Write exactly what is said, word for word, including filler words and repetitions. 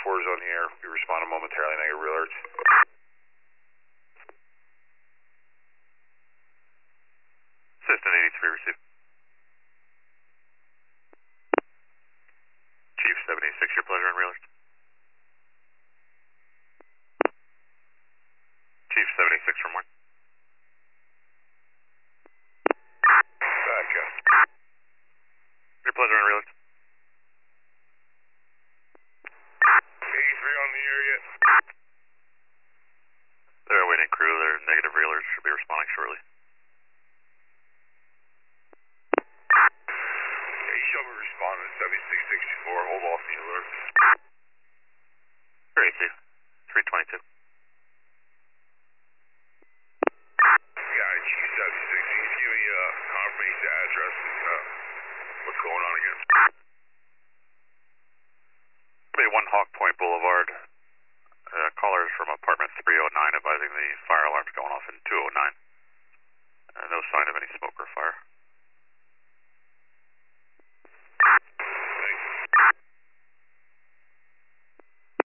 four is on the air. We respond momentarily. Negative real alerts. Assistant eighty-three received. Chief seventy-six, your pleasure on real alerts. Chief seventy-six from one. Gotcha. Your pleasure on real alerts. eighty-three on the air yet? They're awaiting crew. Their negative real alerts should be responding shortly. Yeah, you shall be responding to seventy-six sixty-four. Hold off the alert. Great, two. three twenty-two. Yeah, Chief seventy-six. Can you give me a uh, confirmation address and uh, what's going on again? Be one Hawk Point Boulevard. Uh, callers from apartment three oh nine advising the fire alarm's going off in two oh nine.